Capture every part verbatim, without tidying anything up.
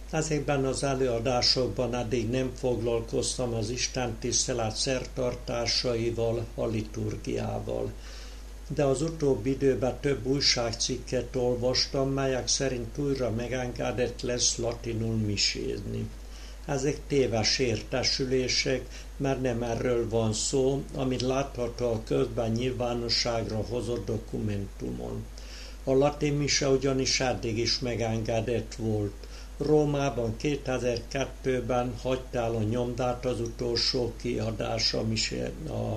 Ezekben az előadásokban eddig nem foglalkoztam az istentisztelet szertartásaival, a liturgiával. De az utóbbi időben több újságcikket olvastam, melyek szerint újra megengedett lesz latinul misézni. Ezek téves értesülések, mert nem erről van szó, amit látható a közben nyilvánosságra hozott dokumentumon. A latin mise ugyanis eddig is megengedett volt. Rómában kétezer-kettőben hagyta el a nyomdát az utolsó kiadás a, mise, a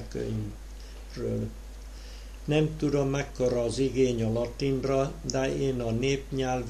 misekönyvről. Nem tudom, mekkora az igény a latinra, de én a népnyelv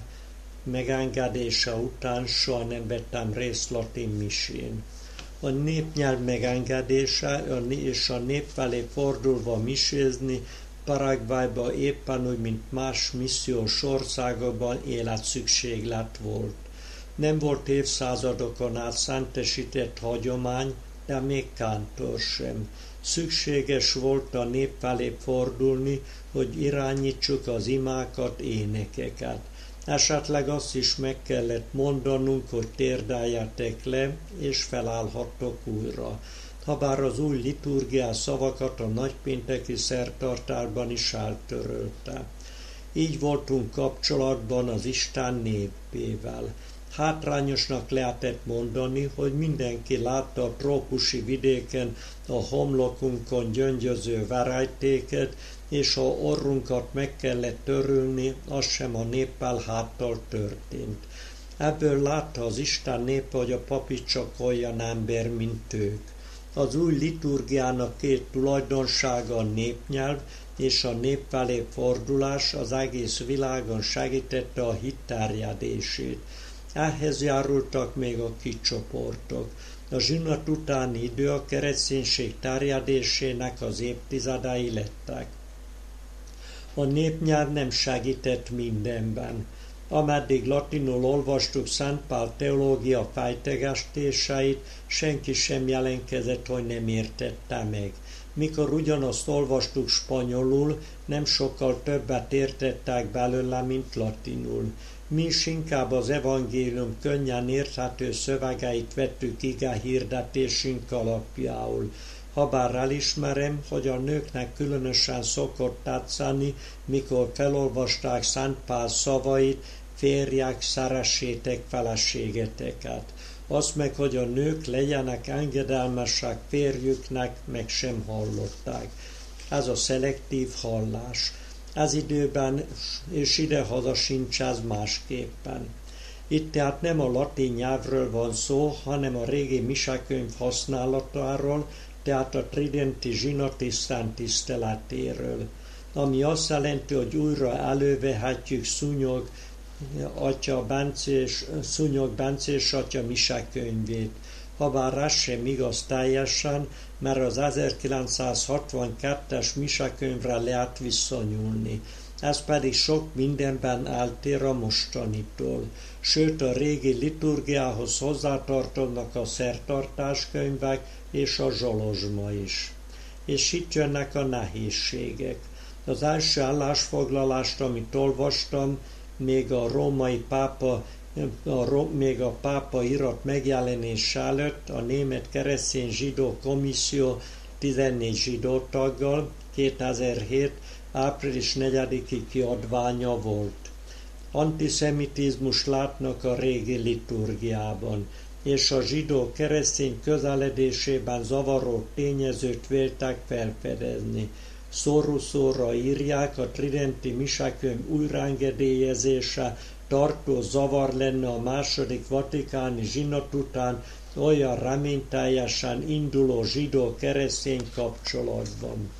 megengedése után soha nem vettem részt latin misén. A népnyelv megengedése és a nép felé fordulva misézni Paraguayban éppen úgy, mint más missziós országokban életszükséglet volt. Nem volt évszázadokon át szentesített hagyomány, de még kántor sem. Szükséges volt a nép felé fordulni, hogy irányítsuk az imákat, énekeket. Esetleg azt is meg kellett mondanunk, hogy térdeljetek le, és felállhattok újra. Habár az új liturgiás szavakat a nagypénteki szertartásban is eltörölte. Így voltunk kapcsolatban az Isten népével. Hátrányosnak lehetett mondani, hogy mindenki látta a trópusi vidéken a homlokunkon gyöngyöző verejtéket, és ha orrunkat meg kellett törülni, az sem a néppel háttal történt. Ebből látta az Isten népe, hogy a papi csak olyan ember, mint ők. Az új liturgiának két tulajdonsága a népnyelv és a nép felé fordulás az egész világon segítette a hit terjedését. Ehhez járultak még a kicsoportok. A zsinat utáni idő a kereszténység terjedésének az évtizedei lettek. A népnyelv nem segített mindenben. Ameddig latinul olvastuk Szent Pál teológia fejtegetéseit, senki sem jelentkezett, hogy nem értette meg. Mikor ugyanazt olvastuk spanyolul, nem sokkal többet értettek belőle, mint latinul. Mi is inkább az evangélium könnyen érthető szövegeit vettük ige hirdetésünk alapjául. Habár elismerem, hogy a nőknek különösen szokott tetszeni, mikor felolvasták Szent Pál szavait, férjek, szeressétek feleségeteket. Azt meg, hogy a nők legyenek engedelmesek férjüknek, meg sem hallották. Ez a szelektív hallás. Ez időben és idehaza sincs ez másképpen. Itt tehát nem a latin nyelvről van szó, hanem a régi misekönyv használatáról, tehát a tridenti zsinati szenttiszteletéről, ami azt jelenti, hogy újra elővehetjük Szúnyog atya Bencés, Szúnyog Bencés atya misekönyvét. Habár ez sem igaz teljesen, mert az ezerkilencszázhatvankettes misekönyvre lehet visszanyúlni. Ez pedig sok mindenben eltér a mostanitól. Sőt, a régi liturgiához hozzátartoznak a szertartáskönyvek és a zsolozsma is. És itt jönnek a nehézségek. Az első állásfoglalást, amit olvastam, még a római pápa, a, még a pápa irat megjelenése előtt a Német Keresztény Zsidó Komisszió tizennégy zsidó taggal kétezer-hét. április negyediki kiadványa volt. Antiszemitizmus látnak a régi liturgiában, és a zsidó keresztény közeledésében zavaró tényezőt véltek felfedezni. Szóró-szóra írják, a tridenti misekönyv újraengedélyezése tartó zavar lenne a második vatikáni zsinat után olyan reményteljesen induló zsidó-keresztény kapcsolatban.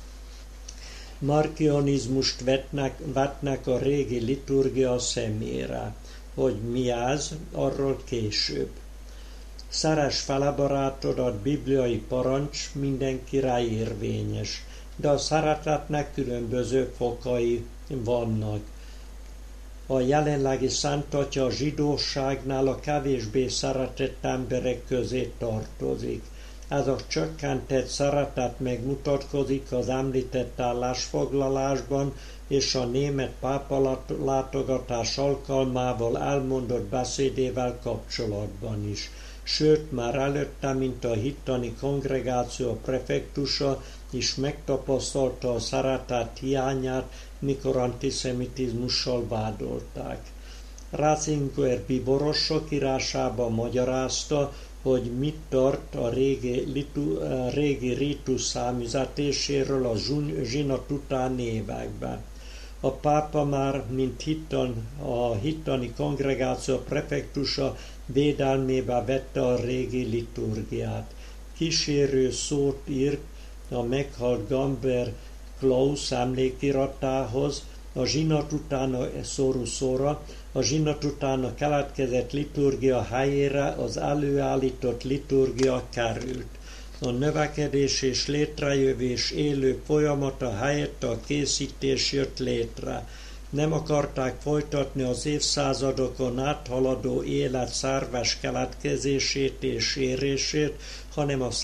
Markionizmust vetnek, vetnek a régi liturgia szemére. Hogy mi ez, arról később. Szeress fele barátodat bibliai parancs mindenkire érvényes, de a szeretetnek különböző fokai vannak. A jelenlegi Szent Atya a zsidóságnál a kevésbé szeretett emberek közé tartozik. Ez a csökkentett szeretet megmutatkozik az említett állásfoglalásban, és a német pápa látogatás alkalmával elmondott beszédével kapcsolatban is. Sőt, már előtte, mint a hittani kongregáció prefektusa is megtapasztalta a szeretet hiányát, mikor antiszemitizmussal vádolták. Ratzinger bíboros sok írásában magyarázta, hogy mit tart a régi, litu, a régi rítus számüzetéséről a zsinat utáni években. A pápa már, mint hittan, a hittani kongregáció prefektusa védelmébe vette a régi liturgiát. Kísérő szót írt a meghalt Gamber Klaus emlékiratához, a zsinat után a szóra, a zsinat után a keletkezett liturgia helyére az előállított liturgia került. A növekedés és létrejövés élő folyamata helyett a készítés jött létre. Nem akarták folytatni az évszázadokon áthaladó élet szerves keletkezését és érését, hanem azt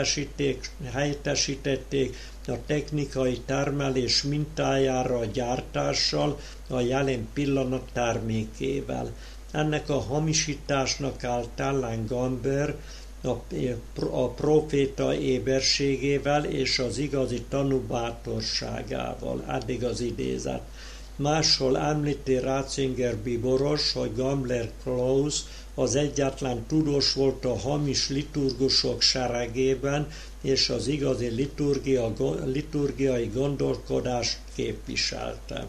helyettesítették a technikai termelés mintájára a gyártással, a jelen pillanat termékével. Ennek a hamisításnak állt ellen Gamber a, a proféta éberségével és az igazi tanú bátorságával. Eddig az idézet. Máshol említi Ratzinger bíboros, hogy Gamber Klaus az egyetlen tudós volt a hamis liturgusok seregében, és az igazi liturgia, liturgiai gondolkodást képviselte.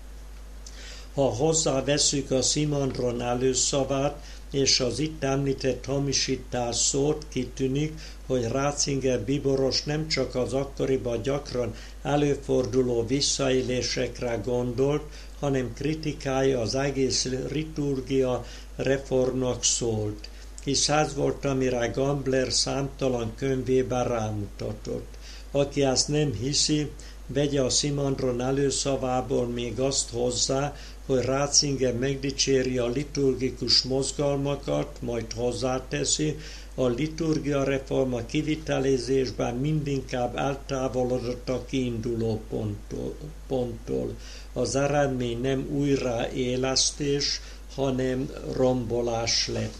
Ha hozzáveszünk a Simondron előszavát és az itt említett hamisítás szót, kitűnik, hogy Ratzinger bíboros nem csak az akkoriban gyakran előforduló visszaélésekre gondolt, hanem kritikája az egész liturgia reformnak szólt, hisz ez volt, amire Gambler számtalan könyvében rámutatott. Aki ezt nem hiszi, vegye a Simondron előszavából még azt hozzá, hogy Ratzinger megdicséri a liturgikus mozgalmakat, majd hozzáteszi, a liturgia reforma kivitelezésben mindinkább eltávolodott a kiinduló ponttól. ponttól. Az eredmény nem újraélesztés, hanem rombolás lett.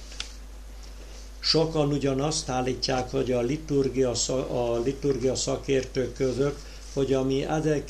Sokan ugyan azt állítják, hogy a liturgia, a liturgia szakértők között, hogy ami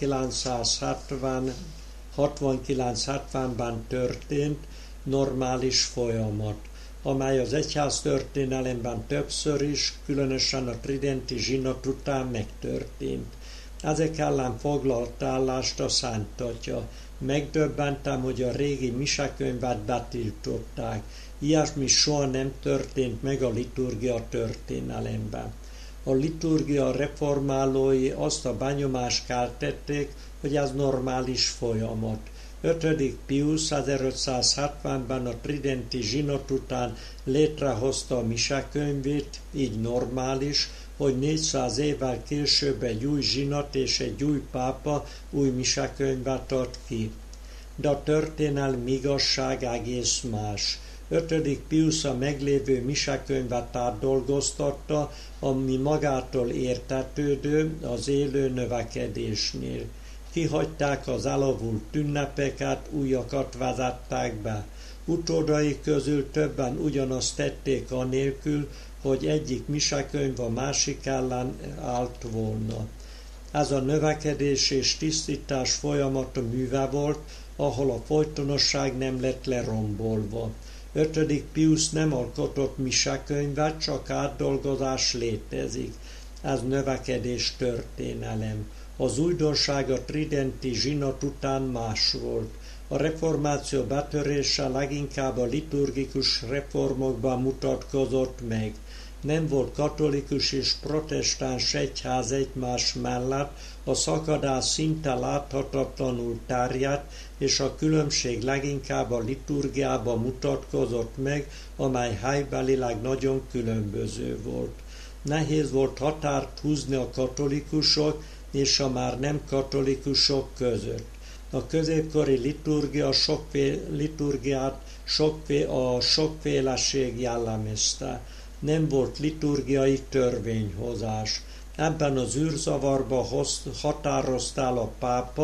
ezerkilencszázhatvankilenc-hetvenben történt, normális folyamat, amely az egyház történelemben többször is, különösen a tridenti zsinat után megtörtént. Ezek ellen foglalt állást a Szent Atya. Megdöbbentem, hogy a régi misekönyvet betiltották. Ilyesmi soha nem történt meg a liturgia történelemben. A liturgia reformálói azt a benyomást keltették, hogy ez normális folyamat. ötödik Piusz ezerötszázhetvenben a tridenti zsinat után létrehozta a misekönyvét, így normális, hogy négyszáz évvel később egy új zsinat és egy új pápa új misekönyvet ad ki. De a történelmi igazság egész más. ötödik Piusz a meglévő misekönyvet átdolgoztatta, ami magától értetődő az élő növekedésnél. Kihagyták az elavult ünnepeket, újakat vezettek be. Utódai közül többen ugyanazt tették anélkül, hogy egyik misekönyv a másik ellen állt volna. Ez a növekedés és tisztítás folyamata műve volt, ahol a folytonosság nem lett lerombolva. ötödik Piusz nem alkotott misekönyvet, csak átdolgozás létezik. Ez növekedés történelem. Az újdonság a tridenti zsinat után más volt. A reformáció betörése leginkább a liturgikus reformokban mutatkozott meg. Nem volt katolikus és protestáns egyház egymás mellett, a szakadás szinte láthatatlanul terjedt, és a különbség leginkább a liturgiában mutatkozott meg, amely helybelileg nagyon különböző volt. Nehéz volt határt húzni a katolikusok és a már nem katolikusok között. A középkori liturgia sokféle, liturgiát sokféle, a sokféleség jellemezte. Nem volt liturgiai törvényhozás. Ebben az űrzavarba határozta el a pápa,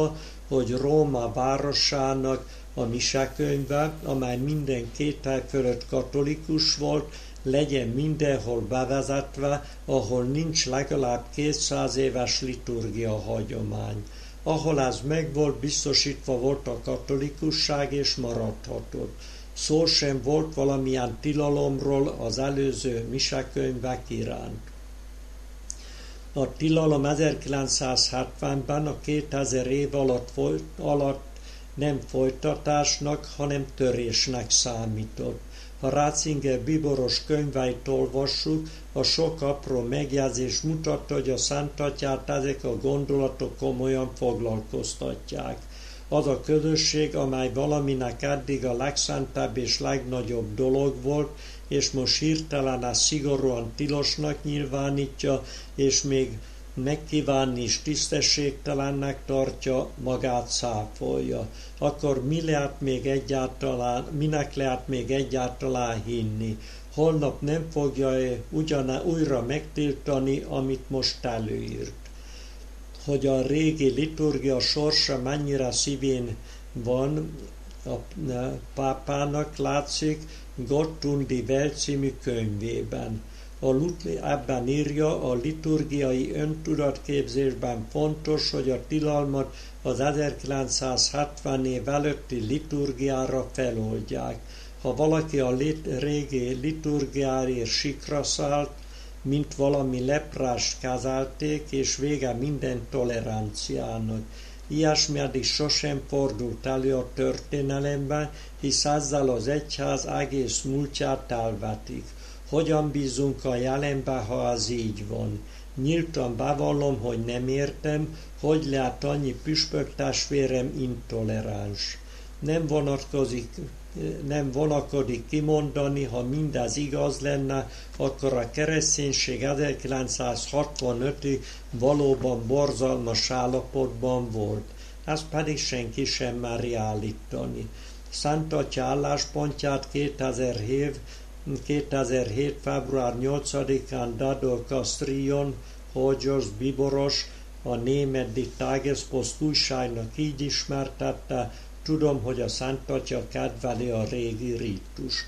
hogy Róma városának a misekönyve, amely minden kétel fölött katolikus volt, legyen mindenhol bevezetve, ahol nincs legalább kétszáz éves liturgia hagyomány. Ahol ez megvolt, biztosítva volt a katolikusság, és maradhatott. Szó sem volt valamilyen tilalomról az előző misekönyvek iránt. A tilalom ezerkilencszázhetvenben a kétezer év alatt, folyt, alatt nem folytatásnak, hanem törésnek számított. Ha Ratzinger bíboros könyveit olvassuk, a sok apró megjegyzés mutatta, hogy a Szentatyát ezek a gondolatok komolyan foglalkoztatják. Az a közösség, amely valaminek eddig a legszentebb és legnagyobb dolog volt, és most hirtelen ezt szigorúan tilosnak nyilvánítja, és még megkívánni is tisztességtelennek tartja, magát cáfolja. Akkor mi lehet még egyáltalán, minek lehet még egyáltalán hinni? Holnap nem fogja ugyan újra megtiltani, amit most előírt. Hogy a régi liturgia sorsa mennyire szívén van a pápának, látszik Gott und die Welt című könyvében. A, ebben írja, a liturgiai öntudatképzésben fontos, hogy a tilalmat az ezerkilencszázhetven év előtti liturgiára feloldják. Ha valaki a lit- régi liturgiáért sikra szállt, mint valami leprást kezelték, és vége minden toleranciának. Ilyesmi eddig sosem fordult elő a történelemben, hisz ezzel az egyház egész múltját elvetik. Hogyan bízunk a jelenbe, ha az így van? Nyíltan bevallom, hogy nem értem, hogy lehet annyi püspök testvérem intoleráns. Nem vonatkozik, nem vonakodik kimondani, ha mindez igaz lenne, akkor a kereszténység ezerkilencszázhatvanötig valóban borzalmas állapotban volt. Ezt pedig senki sem meri állítani. Szent Atya álláspontját kétezer-hét február nyolcadikán Dado Castrillon, Hogyos bíboros, a német Die Tagespost újságnak így ismertette: tudom, hogy a Szent Atya kedveli a régi rítust.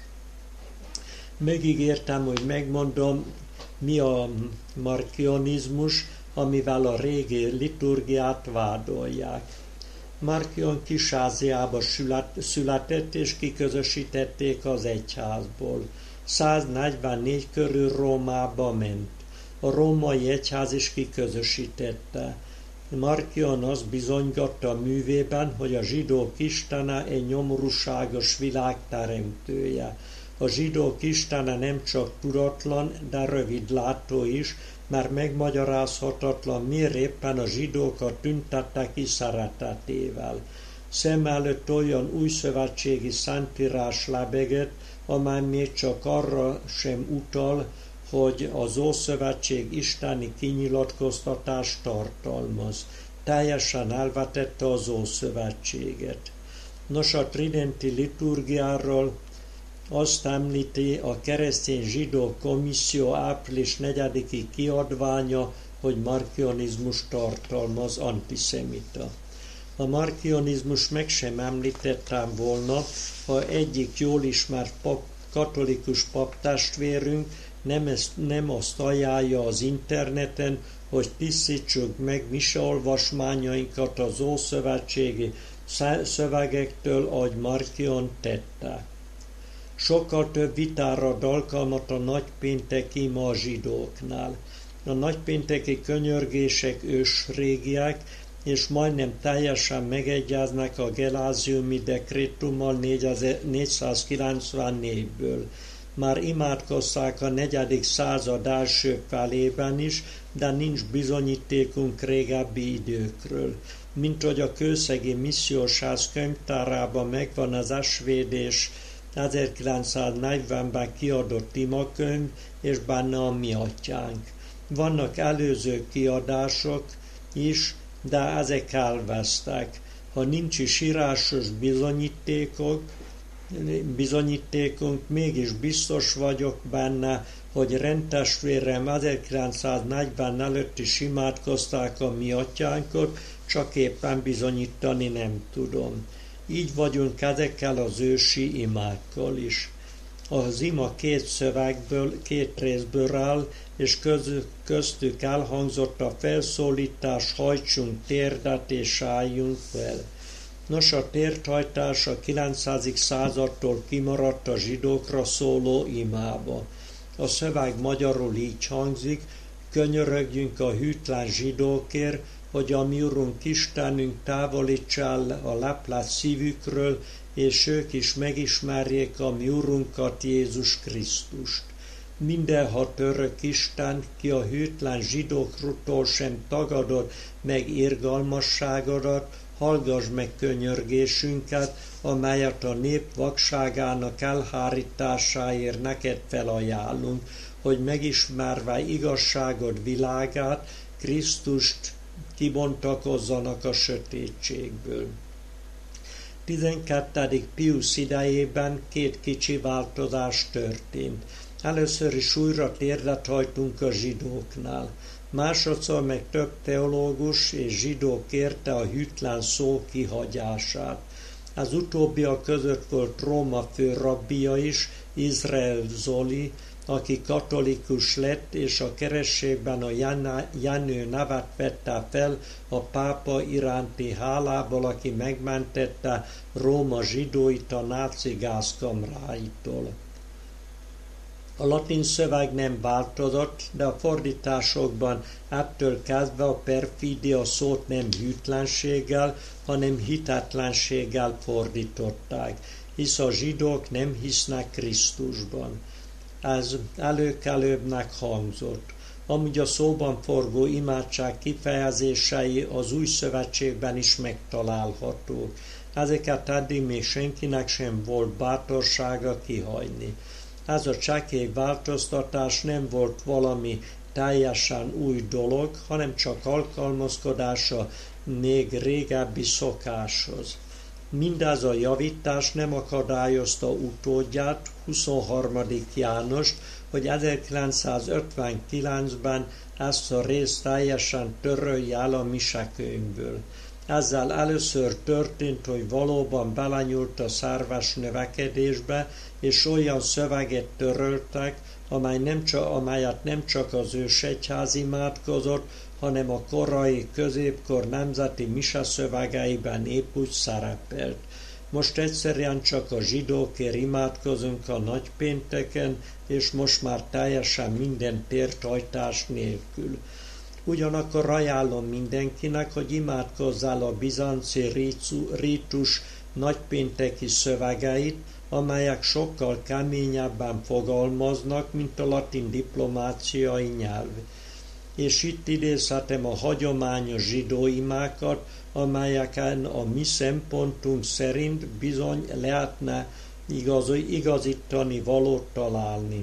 Megígértem, hogy megmondom, mi a markionizmus, amivel a régi liturgiát vádolják. Markion Kis-Ázsiába született, és kiközösítették az egyházból. száznegyvennégy körül Rómába ment. A római egyház is kiközösítette. Markion azt bizonygatta a művében, hogy a zsidók istene egy nyomorúságos világ teremtője. A zsidók istene nem csak tudatlan, de rövidlátó is, mert megmagyarázhatatlan, miért éppen a zsidókat tüntette ki szeretetével. Szem előtt olyan újszövetségi szentírás lebegett, amely még csak arra sem utal, hogy az Ószövetség isteni kinyilatkoztatást tartalmaz. Teljesen elvetette az Ószövetséget. Nos, a tridenti liturgiáról azt említi a keresztény zsidó komisszió április negyediki kiadványa, hogy markionizmus tartalmaz, antiszemita. A markionizmus meg sem említettem volna, ha egyik jól ismert pap, katolikus paptestvérünk nem, ezt, nem azt ajánlja az interneten, hogy tisztítsuk meg miseolvasmányainkat az ószövetségi szövegektől, ahogy Markion tette. Sokkal több vitára ad alkalmat a nagypénteki ma a zsidóknál. A nagypénteki könyörgések ősrégiek, és majdnem teljesen megegyeznek a geláziumi dekrétummal négyszázkilencvennégyből. Már imádkozták a negyedik század első felében is, de nincs bizonyítékunk régebbi időkről. Mint hogy a kőszegi missziósház könyvtárában megvan az esvédés ezerkilencszáznegyvenben kiadott imakönyv, és benne a mi atyánk. Vannak előző kiadások is, de ezek elvesztek. Ha nincs is írásos bizonyítékok, bizonyítékunk, mégis biztos vagyok benne, hogy rendtestvérem ezerkilencszáznegyven előtt is imádkozták a mi atyánkot, csak éppen bizonyítani nem tudom. Így vagyunk ezekkel az ősi imákkal is. Az ima két szövegből, két részből áll, és köztük elhangzott a felszólítás, hajtsunk térdet és álljunk fel. Nos, a térdhajtás a kilencedik századtól kimaradt a zsidókra szóló imába. A szöveg magyarul így hangzik: könyörögjünk a hűtlen zsidókért, hogy a mi Urunk Istenünk távolítsa el a leplet szívükről, és ők is megismerjék a mi Urunkat, Jézus Krisztust. Mindenhat örök Isten, ki a hűtlen zsidóktól sem tagadod meg irgalmasságodat, hallgass meg könyörgésünket, amelyet a nép vakságának elhárításáért neked felajánlunk, hogy megismerve igazságod világát, Krisztust kibontakozzanak a sötétségből. tizenkettedik Piusz idejében két kicsi változás történt. Először is újra térdet hajtunk a zsidóknál. Másodszor meg több teológus és zsidó kérte a hűtlen szó kihagyását. Az utóbbiak között volt Róma főrabbija is, Izrael Zoli, aki katolikus lett, és a kerességben a Jenő nevet vette fel a pápa iránti hálából, aki megmentette Róma zsidóit a náci gázkamráitól. A latin szöveg nem változott, de a fordításokban ettől kezdve a perfídia szót nem hűtlenséggel, hanem hitetlenséggel fordították, hisz a zsidók nem hisznek Krisztusban. Ez előkelőbbnek hangzott. Amúgy a szóban forgó imádság kifejezései az új szövetségben is megtalálhatók. Ezeket eddig még senkinek sem volt bátorsága kihagyni. Ez a csekély változtatás nem volt valami teljesen új dolog, hanem csak alkalmazkodása még régebbi szokáshoz. Mindez a javítás nem akadályozta utódját, huszonharmadik Jánost, hogy ezerkilencszázötvenkilencben ezt a részt teljesen törölje el a misekönyvből. Ezzel először történt, hogy valóban belenyúlt a szerves növekedésbe, és olyan szöveget töröltek, amely nem csak, amelyet nem csak az ősegyház imádkozott, hanem a korai középkor nemzeti mise szövegeiben épp úgy szerepelt. Most egyszerűen csak a zsidókért imádkozunk a nagypénteken, és most már teljesen minden térthajtás nélkül. Ugyanakkor ajánlom mindenkinek, hogy imádkozzál a bizánci rítus nagypénteki szövegeit, amelyek sokkal keményebben fogalmaznak, mint a latin diplomáciai nyelv. És itt idézhetem a hagyományos zsidó imákat, amelyeken a mi szempontunk szerint bizony lehetne igaz, igazítani valót találni.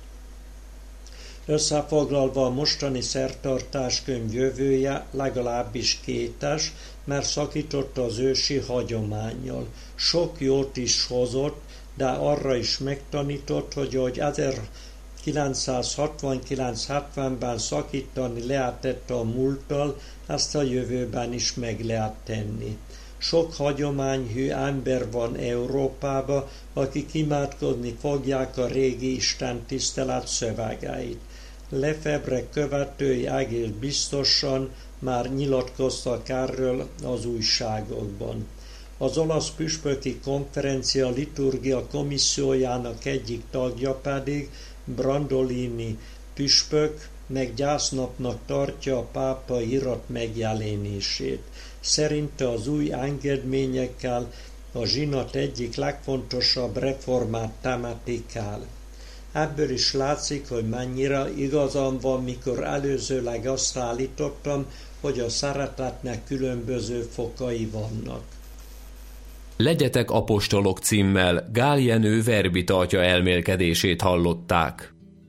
Összefoglalva a mostani szertartáskönyv jövője legalábbis kétes, mert szakított az ősi hagyománnyal. Sok jót is hozott, de arra is megtanított, hogy ahogy ezerkilencszázhatvankilenc hetvenben szakítani lehetett a múlttal, ezt a jövőben is meg lehet tenni. Sok hagyományhű ember van Európában, akik imádkozni fogják a régi istentisztelet szövegeit. Lefebvre követői egész biztosan már nyilatkoztak erről az újságokban. Az olasz püspöki konferencia liturgia komissziójának egyik tagja pedig, Brandolini püspök, meg gyásznapnak tartja a pápa irat megjelenését. Szerinte az új engedményekkel a zsinat egyik legfontosabb reformát temetik el. Ebből is látszik, hogy mennyire igazam van, mikor előzőleg azt állítottam, hogy a szeretetnek különböző fokai vannak. Legyetek apostolok címmel Gál Jenő verbitartja elmélkedését hallották.